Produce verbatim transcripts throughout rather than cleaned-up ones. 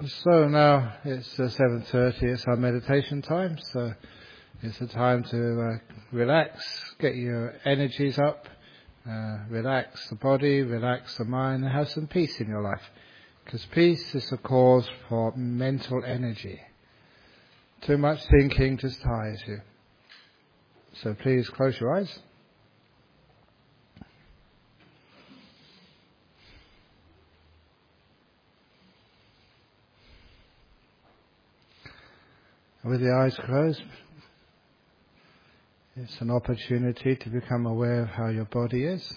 So now it's uh, seven thirty, it's our meditation time, so it's a time to uh, relax, get your energies up, uh, relax the body, relax the mind, and have some peace in your life. Because peace is the cause for mental energy. Too much thinking just tires you. So please close your eyes. With the eyes closed, it's an opportunity to become aware of how your body is.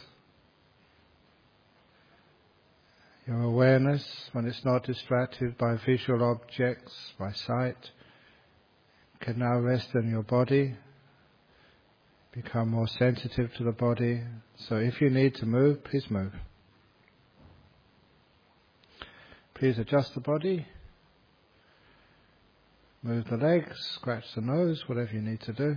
Your awareness, when it's not distracted by visual objects, by sight, can now rest on your body, become more sensitive to the body. So if you need to move, please move. Please adjust the body. Move the legs, scratch the nose, whatever you need to do.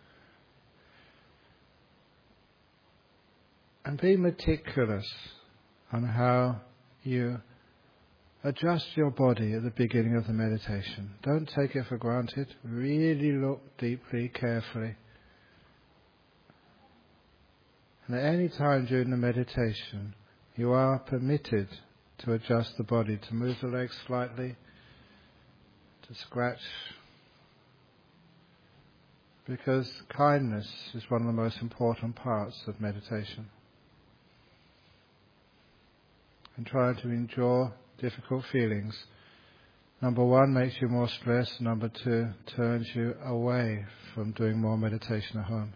And be meticulous on how you adjust your body at the beginning of the meditation. Don't take it for granted. Really look deeply, carefully. And at any time during the meditation, you are permitted to adjust the body, to move the legs slightly, to scratch, because kindness is one of the most important parts of meditation. And try to endure difficult feelings. Number one, makes you more stressed. Number two, turns you away from doing more meditation at home.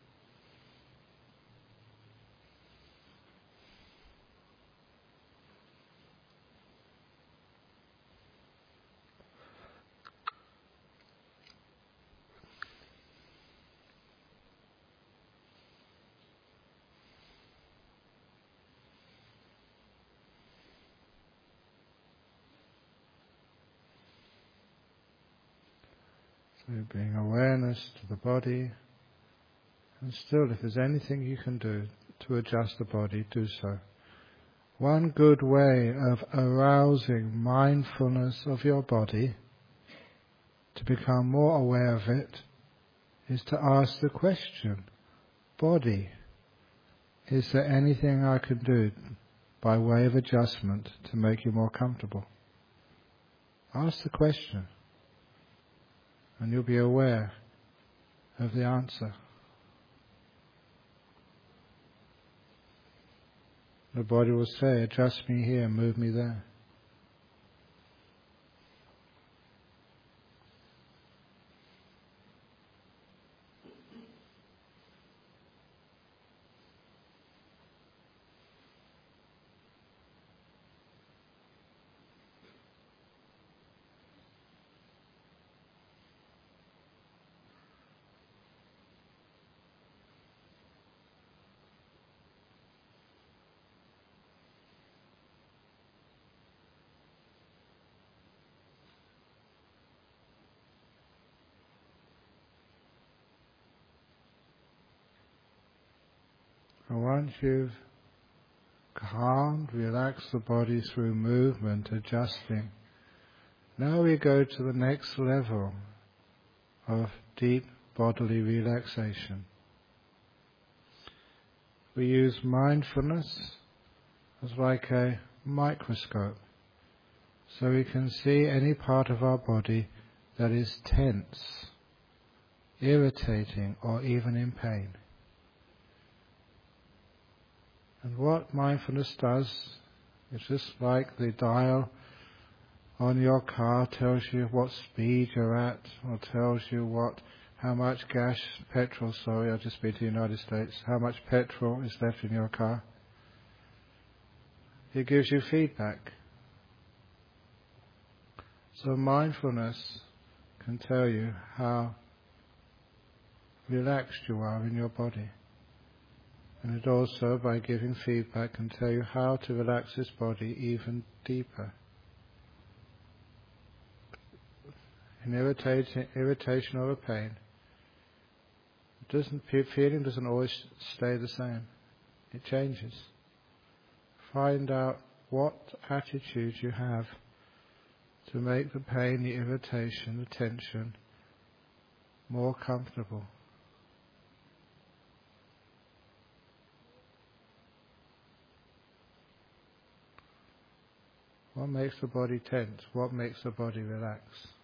So bring awareness to the body, and still if there's anything you can do to adjust the body, do so. One good way of arousing mindfulness of your body, to become more aware of it, is to ask the question, body, is there anything I can do by way of adjustment to make you more comfortable? Ask the question. And you'll be aware of the answer. The body will say, adjust me here, move me there. And once you've calmed, relaxed the body through movement, adjusting, now we go to the next level of deep bodily relaxation. We use mindfulness as like a microscope, so we can see any part of our body that is tense, irritating, or even in pain. And what mindfulness does is just like the dial on your car tells you what speed you're at, or tells you what, how much gas, petrol, sorry, I've just been to the United States, how much petrol is left in your car. It gives you feedback. So mindfulness can tell you how relaxed you are in your body. And it also, by giving feedback, can tell you how to relax this body even deeper. In irritation, irritation or pain, it doesn't, feeling doesn't always stay the same. It changes. Find out what attitude you have to make the pain, the irritation, the tension more comfortable. What makes the body tense? What makes the body relax?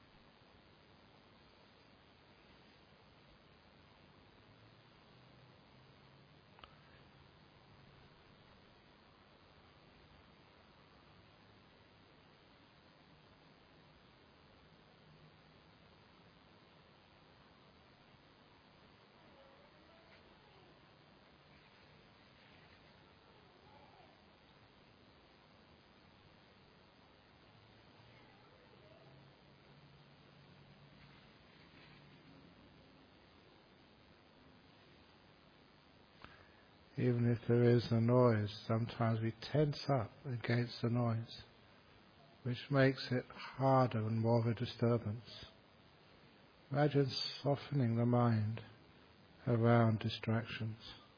Even if there is a noise, sometimes we tense up against the noise, which makes it harder and more of a disturbance. Imagine softening the mind around distractions.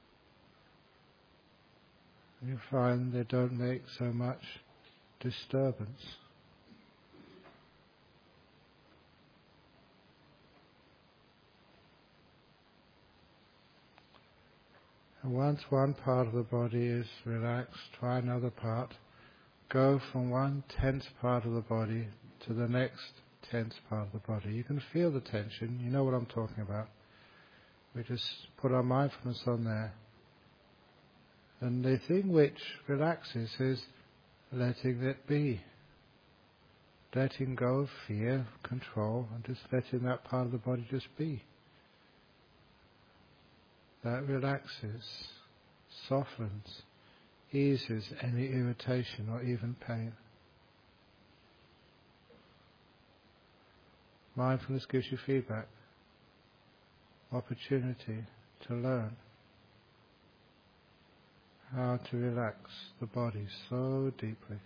You find they don't make so much disturbance. And once one part of the body is relaxed, try another part. Go from one tense part of the body to the next tense part of the body. You can feel the tension, you know what I'm talking about. We just put our mindfulness on there. And the thing which relaxes is letting it be. Letting go of fear, control, and just letting that part of the body just be. That relaxes, softens, eases any irritation or even pain. Mindfulness gives you feedback, opportunity to learn how to relax the body so deeply.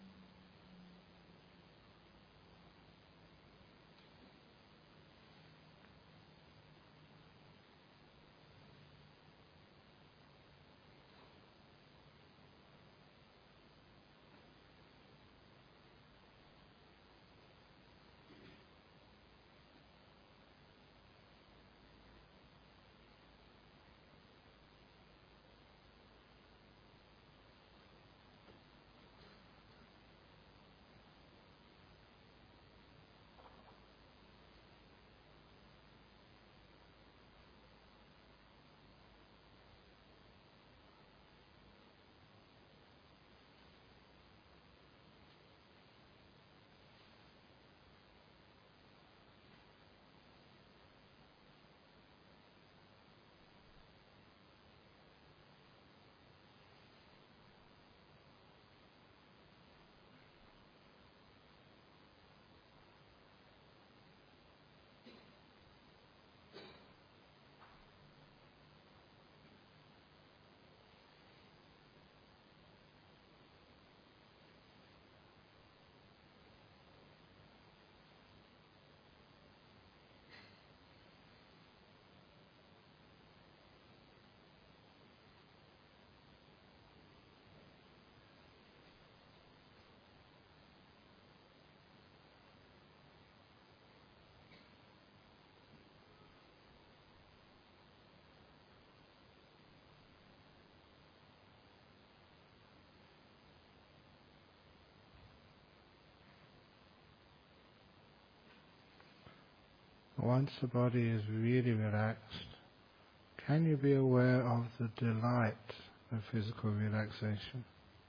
Once the body is really relaxed, can you be aware of the delight of physical relaxation?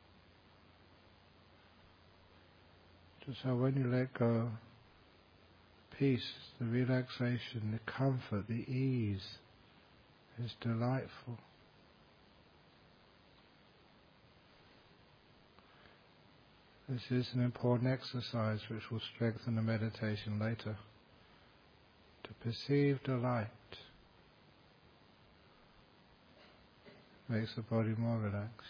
Just how when you let go, peace, the relaxation, the comfort, the ease is delightful. This is an important exercise which will strengthen the meditation later. To perceive delight makes the body more relaxed.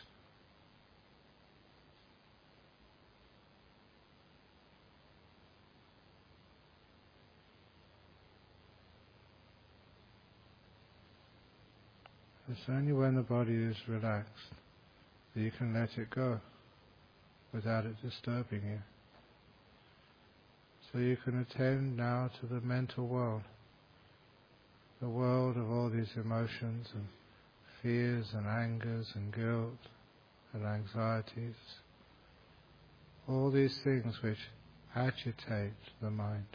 It's only when the body is relaxed that you can let it go without it disturbing you. So you can attend now to the mental world, the world of all these emotions and fears and angers and guilt and anxieties, all these things which agitate the mind.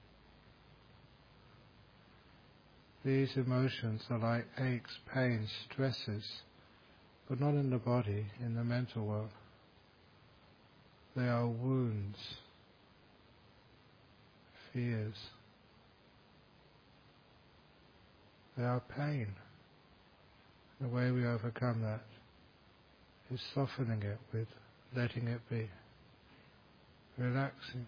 These emotions are like aches, pains, stresses, but not in the body, in the mental world. They are wounds, fears. They are pain. The way we overcome that is softening it with letting it be, relaxing.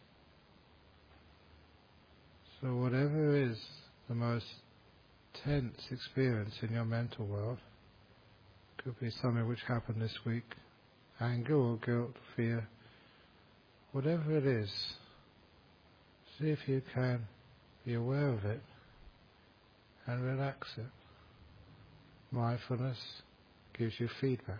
So whatever is the most tense experience in your mental world, could be something which happened this week, anger or guilt, fear, whatever it is, see if you can be aware of it and relax it. Mindfulness gives you feedback.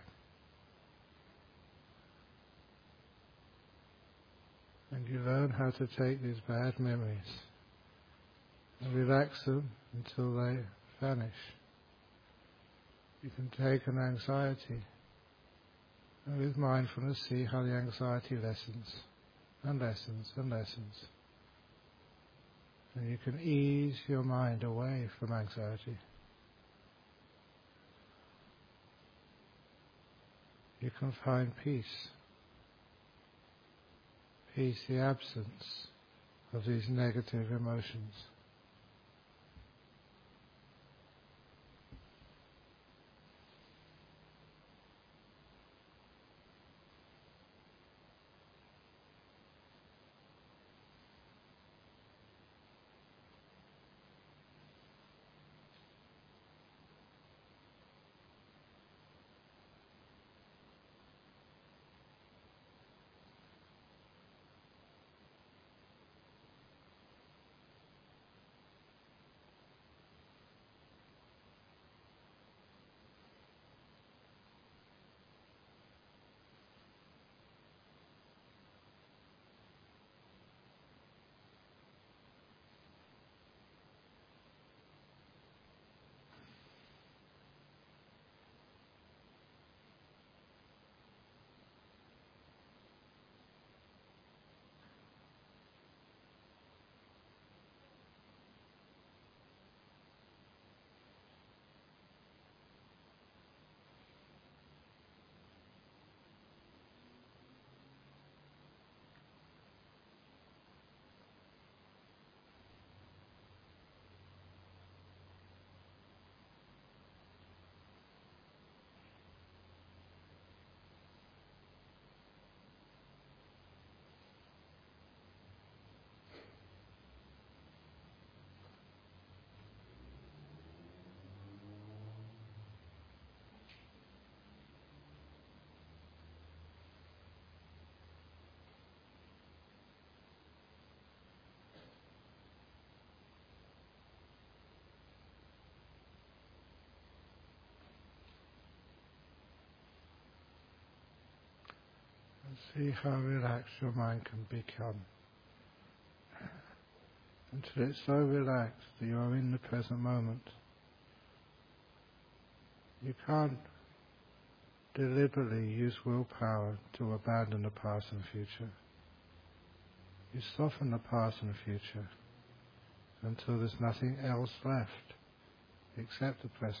And you learn how to take these bad memories and relax them until they vanish. You can take an anxiety and with mindfulness see how the anxiety lessens and lessens and lessens. And you can ease your mind away from anxiety. You can find peace. Peace, the absence of these negative emotions. See how relaxed your mind can become until it's so relaxed that you are in the present moment. You can't deliberately use willpower to abandon the past and future. You soften the past and future until there's nothing else left except the present.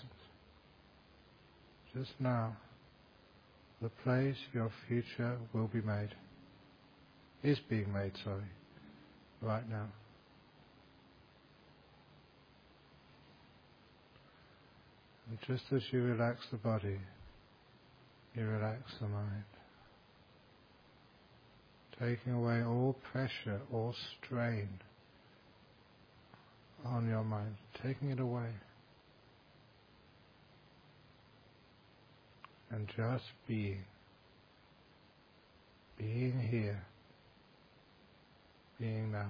Just now, the place your future will be made, is being made, sorry, right now. And just as you relax the body, you relax the mind, taking away all pressure, all strain on your mind, taking it away. And just being, being here, being now.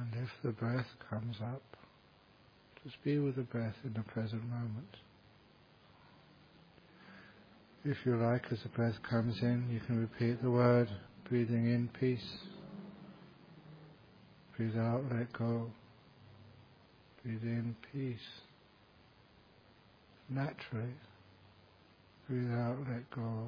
And if the breath comes up, just be with the breath in the present moment. If you like, as the breath comes in, you can repeat the word, breathing in peace. Breathe out, let go. Breathe in peace. Naturally. Breathe out, let go.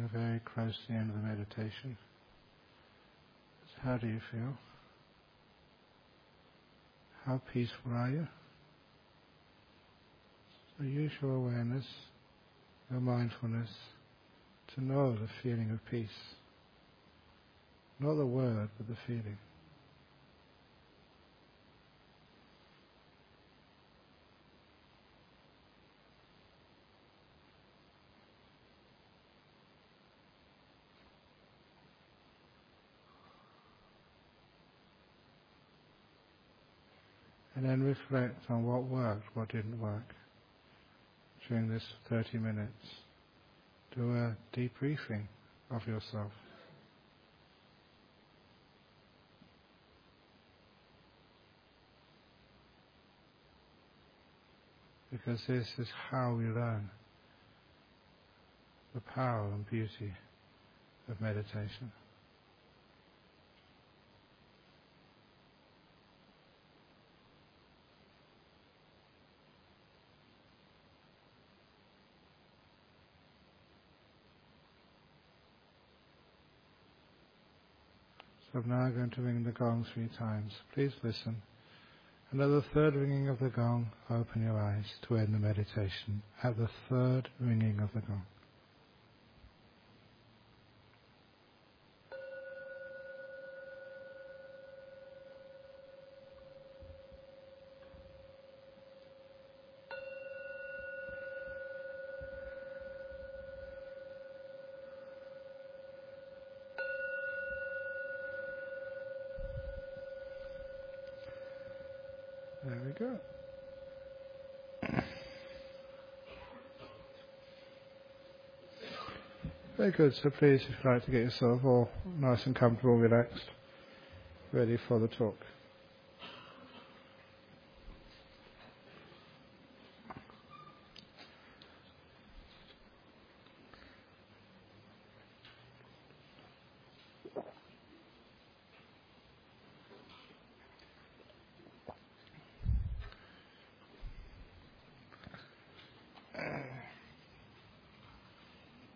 We're very close to the end of the meditation. So how do you feel? How peaceful are you? So use your awareness, your mindfulness, to know the feeling of peace. Not the word, but the feeling. And then reflect on what worked, what didn't work during this thirty minutes. Do a debriefing of yourself. Because this is how we learn the power and beauty of meditation. So I'm now going to ring the gong three times. Please listen. And at the third ringing of the gong, open your eyes to end the meditation. At the third ringing of the gong. There we go. Very good. So please, if you'd like to get yourself all nice and comfortable, relaxed, ready for the talk.